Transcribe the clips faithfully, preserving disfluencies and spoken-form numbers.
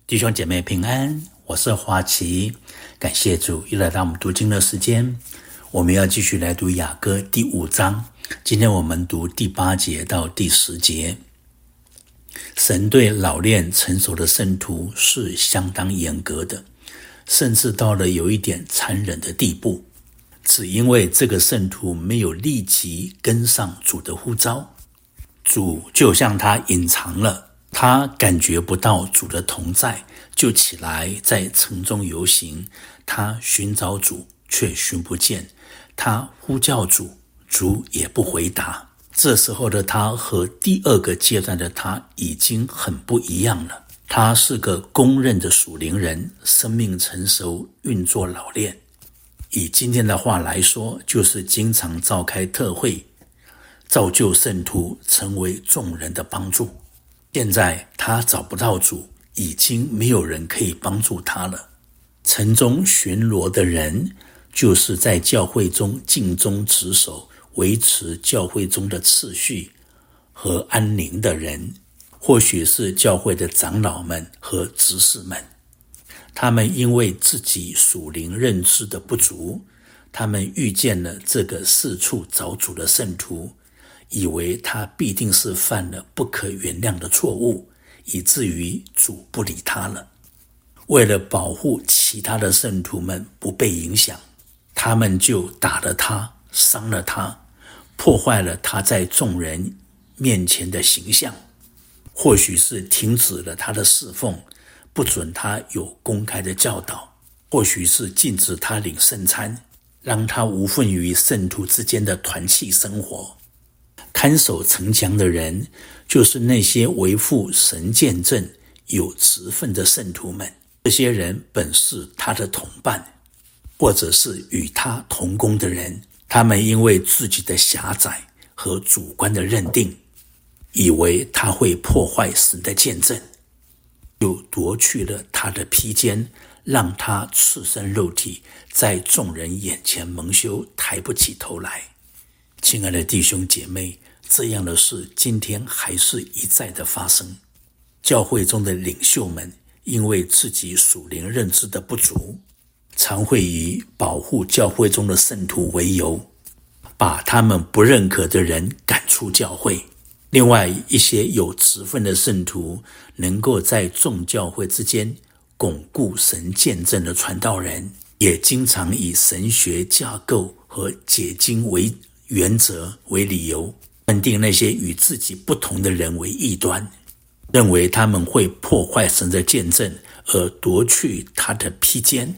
弟兄姐妹平安，我是华奇，感谢主又来到我们读经的时间。我们要继续来读雅歌第五章，今天我们读第八节到第十节。神对老练成熟的圣徒是相当严格的，甚至到了有一点残忍的地步，只因为这个圣徒没有立即跟上主的呼召，主就向他隐藏了，他感觉不到主的同在，就起来在城中游行。他寻找主，却寻不见；他呼叫主，主也不回答。这时候的他和第二个阶段的他已经很不一样了。他是个公认的属灵人，生命成熟，运作老练。以今天的话来说，就是经常召开特会，造就圣徒成为众人的帮助。现在他找不到主，已经没有人可以帮助他了。城中巡逻的人，就是在教会中尽忠职守，维持教会中的次序和安宁的人，或许是教会的长老们和执事们。他们因为自己属灵认知的不足，他们遇见了这个四处找主的圣徒，以为他必定是犯了不可原谅的错误，以至于主不理他了。为了保护其他的圣徒们不被影响，他们就打了他，伤了他，破坏了他在众人面前的形象。或许是停止了他的侍奉，不准他有公开的教导；或许是禁止他领圣餐，让他无份于圣徒之间的团契生活。看守城墙的人，就是那些维护神见证有职分的圣徒们。这些人本是他的同伴，或者是与他同工的人。他们因为自己的狭窄和主观的认定，以为他会破坏神的见证，就夺去了他的披肩，让他赤身肉体在众人眼前蒙羞，抬不起头来。亲爱的弟兄姐妹，这样的事今天还是一再的发生。教会中的领袖们因为自己属灵认知的不足，常会以保护教会中的圣徒为由，把他们不认可的人赶出教会。另外一些有职分的圣徒，能够在众教会之间巩固神见证的传道人，也经常以神学架构和解经为原则为理由，判定那些与自己不同的人为异端，认为他们会破坏神的见证，而夺去他的披肩，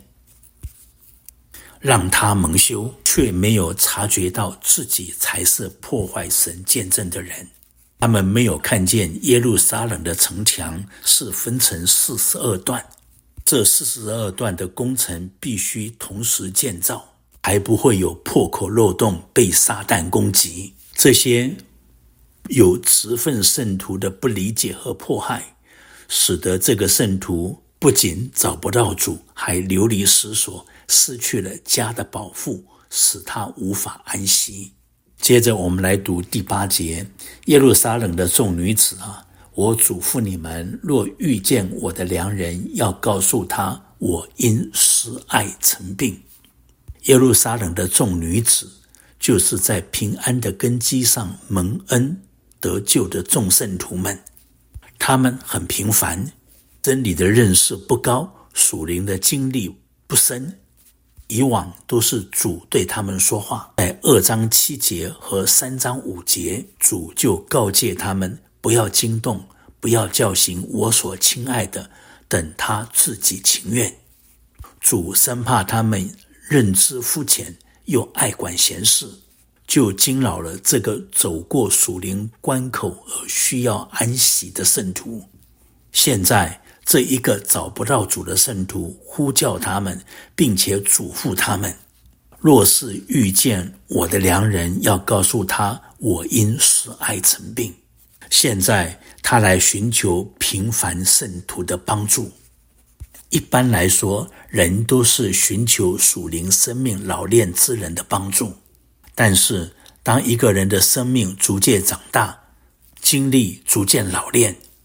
让他蒙羞，却没有察觉到自己才是破坏神见证的人。他们没有看见耶路撒冷的城墙是分成四十二段，这四十二段的工程必须同时建造，还不会有破口漏洞被撒旦攻击。这些有职分圣徒的不理解和迫害，使得这个圣徒不仅找不到主，还流离失所，失去了家的保护，使他无法安息。接着我们来读第八节。耶路撒冷的众女子啊，我嘱咐你们，若遇见我的良人，要告诉他，我因失爱成病。耶路撒冷的众女子，就是在平安的根基上蒙恩得救的众圣徒们。他们很平凡，真理的认识不高，属灵的经历不深，以往都是主对他们说话。在二章七节和三章五节，主就告诫他们不要惊动，不要叫醒我所亲爱的，等他自己情愿。主生怕他们认知肤浅，又爱管闲事，就惊扰了这个走过属灵关口而需要安息的圣徒。现在这一个找不到主的圣徒呼叫他们，并且嘱咐他们，若是遇见我的良人，要告诉他，我因失爱成病。现在他来寻求平凡圣徒的帮助。一般来说，人都是寻求属灵生命老练之人的帮助，但是当一个人的生命逐渐长大，经历逐渐老练，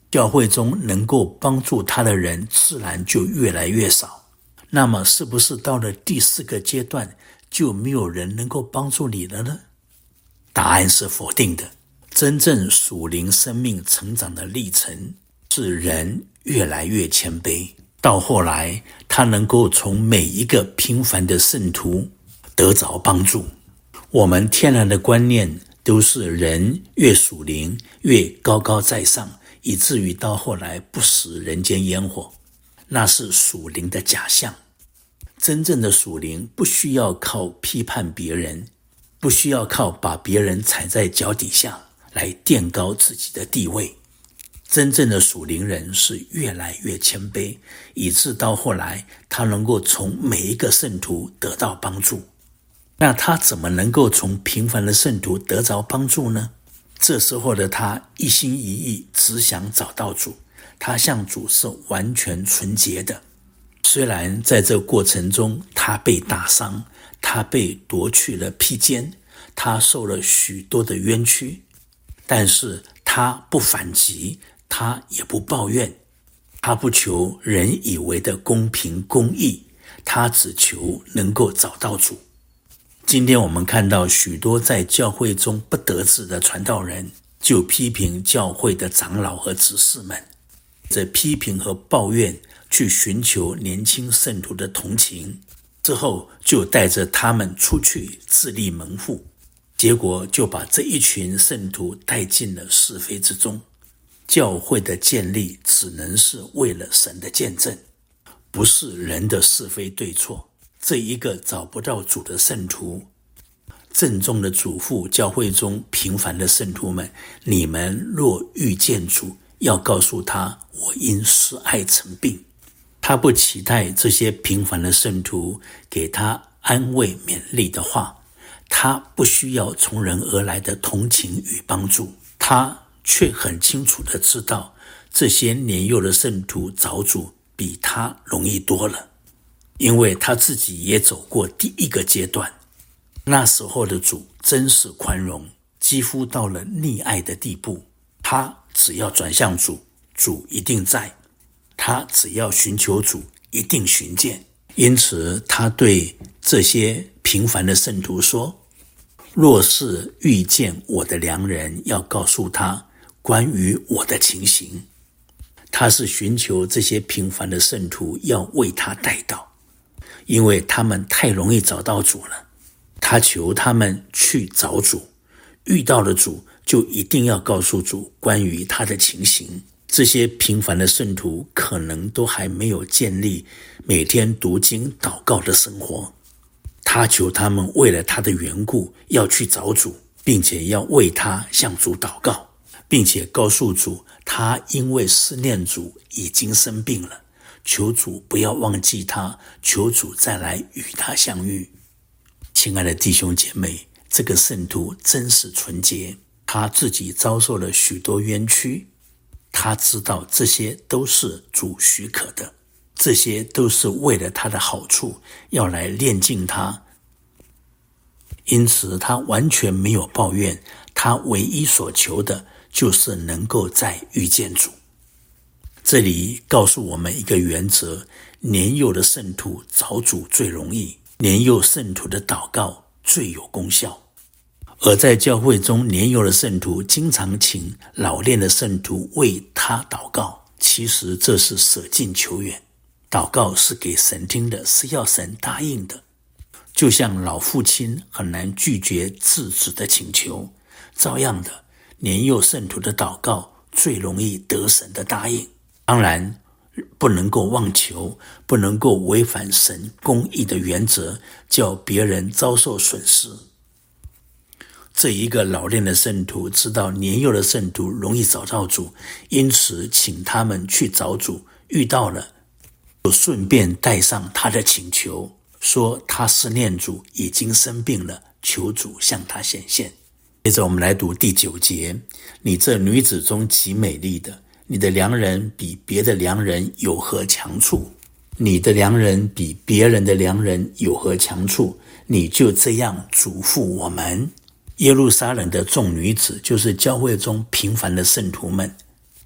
教会中能够帮助他的人自然就越来越少。那么是不是到了第四个阶段就没有人能够帮助你了呢？答案是否定的。真正属灵生命成长的历程是人越来越谦卑，到后来他能够从每一个平凡的圣徒得着帮助。我们天然的观念都是人越属灵越高高在上，以至于到后来不食人间烟火，那是属灵的假象。真正的属灵不需要靠批判别人，不需要靠把别人踩在脚底下来垫高自己的地位。真正的属灵人是越来越谦卑，以致到后来他能够从每一个圣徒得到帮助。那他怎么能够从平凡的圣徒得着帮助呢？这时候的他一心一意只想找到主，他向主是完全纯洁的。虽然在这过程中他被打伤，他被夺去了披肩，他受了许多的冤屈，但是他不反击，他也不抱怨，他不求人以为的公平公义，他只求能够找到主。今天我们看到许多在教会中不得志的传道人，就批评教会的长老和执事们，这批评和抱怨去寻求年轻圣徒的同情，之后就带着他们出去自立门户，结果就把这一群圣徒带进了是非之中。教会的建立只能是为了神的见证，不是人的是非对错。这一个找不到主的圣徒，郑重的嘱咐教会中平凡的圣徒们，你们若遇见主，要告诉他，我因失爱成病。他不期待这些平凡的圣徒给他安慰勉励的话，他不需要从人而来的同情与帮助，他却很清楚地知道，这些年幼的圣徒找主比他容易多了，因为他自己也走过第一个阶段。那时候的主真是宽容，几乎到了溺爱的地步。他只要转向主，主一定在；他只要寻求主，一定寻见。因此他对这些平凡的圣徒说，若是遇见我的良人，要告诉他关于我的情形。他是寻求这些平凡的圣徒要为他代祷，因为他们太容易找到主了。他求他们去找主，遇到了主就一定要告诉主关于他的情形。这些平凡的圣徒可能都还没有建立每天读经祷告的生活，他求他们为了他的缘故要去找主，并且要为他向主祷告，并且告诉主他因为思念主已经生病了，求主不要忘记他，求主再来与他相遇。亲爱的弟兄姐妹，这个圣徒真是纯洁，他自己遭受了许多冤屈，他知道这些都是主许可的，这些都是为了他的好处，要来炼净他。因此他完全没有抱怨，他唯一所求的就是能够再遇见主。这里告诉我们一个原则，年幼的圣徒找主最容易，年幼圣徒的祷告最有功效。而在教会中，年幼的圣徒经常请老练的圣徒为他祷告，其实这是舍近求远。祷告是给神听的，是要神答应的。就像老父亲很难拒绝稚子的请求，照样的，年幼圣徒的祷告最容易得神的答应。当然不能够妄求，不能够违反神公义的原则，叫别人遭受损失。这一个老练的圣徒知道年幼的圣徒容易找到主，因此请他们去找主，遇到了就顺便带上他的请求，说他思念主已经生病了，求主向他显现。接着我们来读第九节，你这女子中极美丽的，你的良人比别的良人有何强处？你的良人比别人的良人有何强处？你就这样嘱咐我们。耶路撒冷的众女子，就是教会中平凡的圣徒们，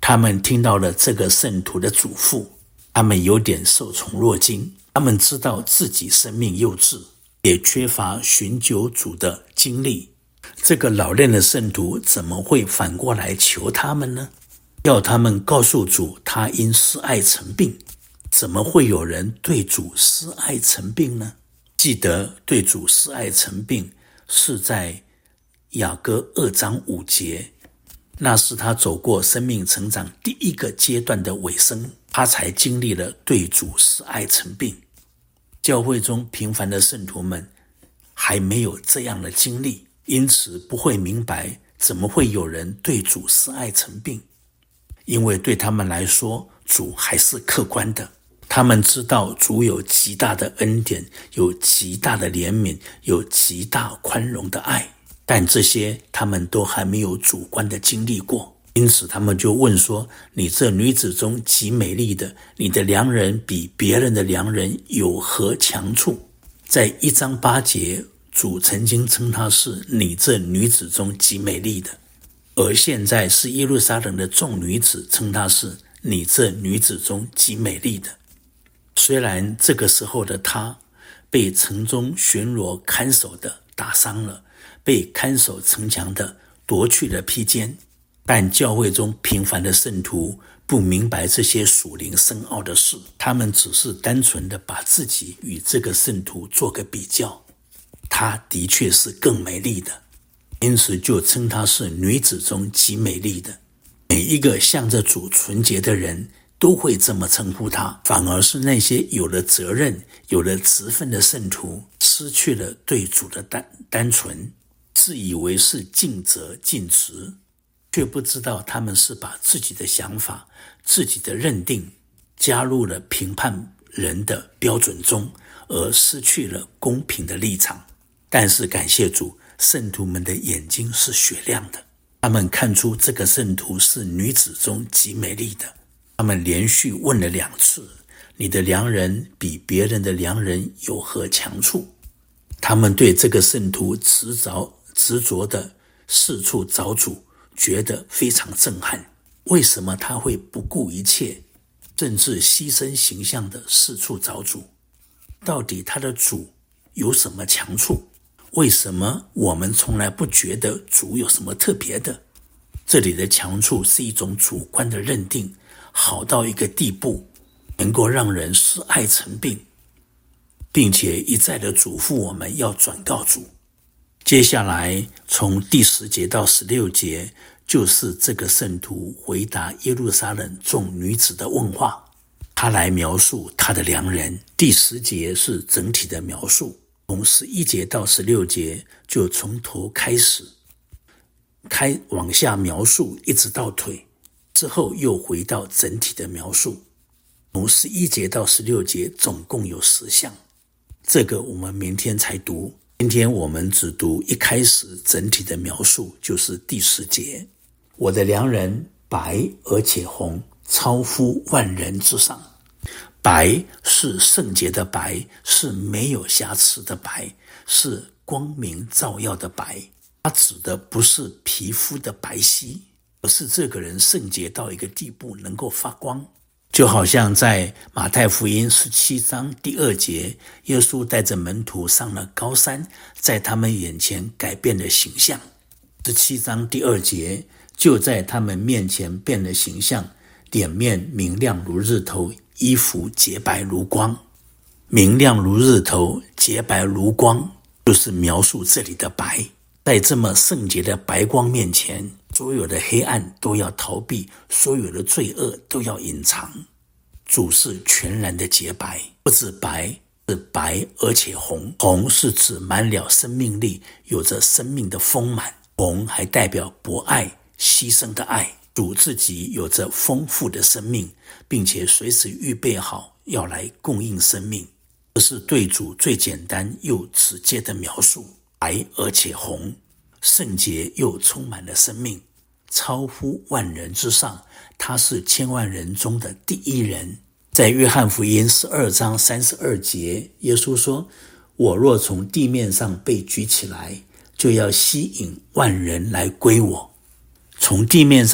他们听到了这个圣徒的嘱咐，他们有点受宠若惊。他们知道自己生命幼稚，也缺乏寻求主的经历。这个老练的圣徒怎么会反过来求他们呢？要他们告诉主他因失爱成病。怎么会有人对主失爱成病呢？记得对主失爱成病是在雅歌二章五节，那是他走过生命成长第一个阶段的尾声，他才经历了对主失爱成病。教会中平凡的圣徒们还没有这样的经历，因此不会明白怎么会有人对主失爱成病。因为对他们来说，主还是客观的，他们知道主有极大的恩典，有极大的怜悯，有极大宽容的爱，但这些他们都还没有主观的经历过。因此他们就问说，你这女子中极美丽的，你的良人比别人的良人有何强处？在一章八节，主曾经称她是你这女子中极美丽的，而现在是耶路撒冷的众女子称她是你这女子中极美丽的。虽然这个时候的她被城中巡逻看守的打伤了，被看守城墙的夺去了披肩，但教会中平凡的圣徒不明白这些属灵深奥的事，他们只是单纯的把自己与这个圣徒做个比较，她的确是更美丽的，因此就称她是女子中极美丽的。每一个向着主纯洁的人都会这么称呼她，反而是那些有了责任、有了职分的圣徒，失去了对主的单单纯，自以为是尽责尽职，却不知道他们是把自己的想法、自己的认定加入了评判人的标准中，而失去了公平的立场。但是感谢主，圣徒们的眼睛是雪亮的，他们看出这个圣徒是女子中极美丽的。他们连续问了两次，你的良人比别人的良人有何强处？他们对这个圣徒执着执着的四处找主觉得非常震撼。为什么他会不顾一切，甚至牺牲形象的四处找主？到底他的主有什么强处？为什么我们从来不觉得主有什么特别的？这里的强处是一种主观的认定，好到一个地步，能够让人失爱成病，并且一再的嘱咐我们要转告主。接下来从第十节到十六节，就是这个圣徒回答耶路撒冷众女子的问话，他来描述他的良人。第十节是整体的描述，从十一节到十六节就从头开始开往下描述，一直到腿，之后又回到整体的描述。从十一节到十六节总共有十项，这个我们明天才读，今天我们只读一开始整体的描述，就是第十节。我的良人白而且红，超乎万人之上。白是圣洁的白，是没有瑕疵的白，是光明照耀的白。它指的不是皮肤的白皙，而是这个人圣洁到一个地步能够发光。就好像在马太福音十七章第二节，耶稣带着门徒上了高山，在他们眼前改变了形象。十七章第二节，就在他们面前变了形象，脸面明亮如日头，衣服洁白如光。明亮如日头，洁白如光，就是描述这里的白。在这么圣洁的白光面前，所有的黑暗都要逃避，所有的罪恶都要隐藏。主是全然的洁白，不止白，是白而且红。红是指满了生命力，有着生命的丰满。红还代表博爱、牺牲的爱。主自己有着丰富的生命，并且随时预备好要来供应生命。这是对主最简单又直接的描述。白而且红，圣洁又充满了生命，超乎万人之上，他是千万人中的第一人。在约翰福音十二章三十二节，耶稣说，我若从地面上被举起来，就要吸引万人来归我。从地面上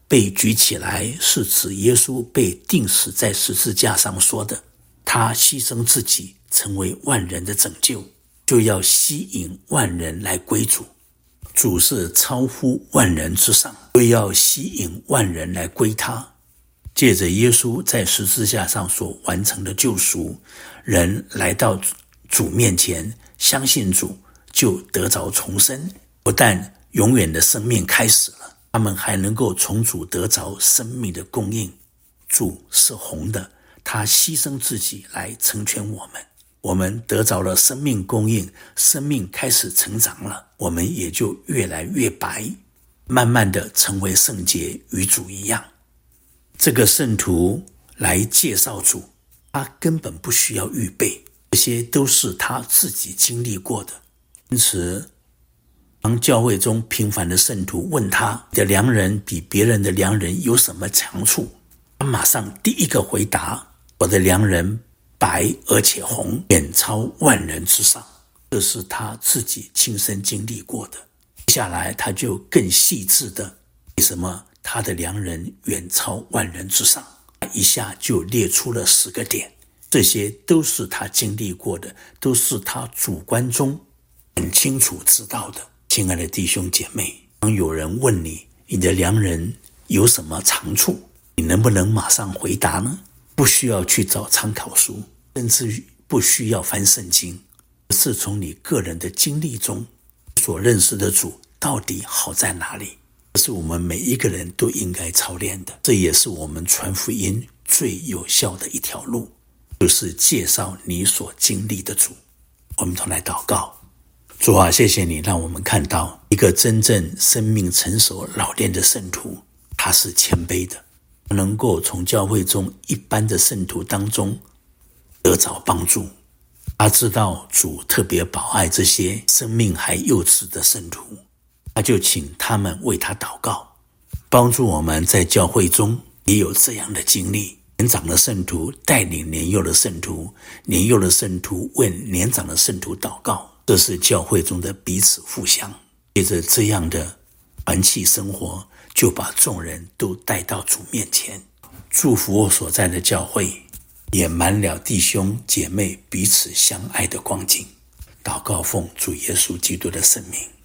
被举起来，是指耶稣被钉死在十字架上说的，他牺牲自己成为万人的拯救，就要吸引万人来归主。主是超乎万人之上，就要吸引万人来归他。借着耶稣在十字架上所完成的救赎，人来到主面前，相信主就得着重生，不但永远的生命开始了，他们还能够从主得着生命的供应。主是红的，他牺牲自己来成全我们，我们得着了生命供应，生命开始成长了，我们也就越来越白，慢慢的成为圣洁，与主一样。这个圣徒来介绍主，他根本不需要预备，这些都是他自己经历过的。因此当教会中平凡的圣徒问他，你的良人比别人的良人有什么长处？他马上第一个回答，我的良人白而且红，远超万人之上。这是他自己亲身经历过的。接下来他就更细致的，为什么他的良人远超万人之上，一下就列出了十个点，这些都是他经历过的，都是他主观中很清楚知道的。亲爱的弟兄姐妹，当有人问你，你的良人有什么长处，你能不能马上回答呢？不需要去找参考书，甚至不需要翻圣经，而是从你个人的经历中所认识的主到底好在哪里。这是我们每一个人都应该操练的，这也是我们传福音最有效的一条路，就是介绍你所经历的主。我们同来祷告。主啊，谢谢你让我们看到一个真正生命成熟老练的圣徒，他是谦卑的，能够从教会中一般的圣徒当中得着帮助。他知道主特别保爱这些生命还幼稚的圣徒，他就请他们为他祷告，帮助我们在教会中也有这样的经历。年长的圣徒带领年幼的圣徒，年幼的圣徒为年长的圣徒祷告，这是教会中的彼此互相。借着这样的团契生活，就把众人都带到主面前。祝福我所在的教会也满了弟兄姐妹彼此相爱的光景。祷告奉主耶稣基督的圣名。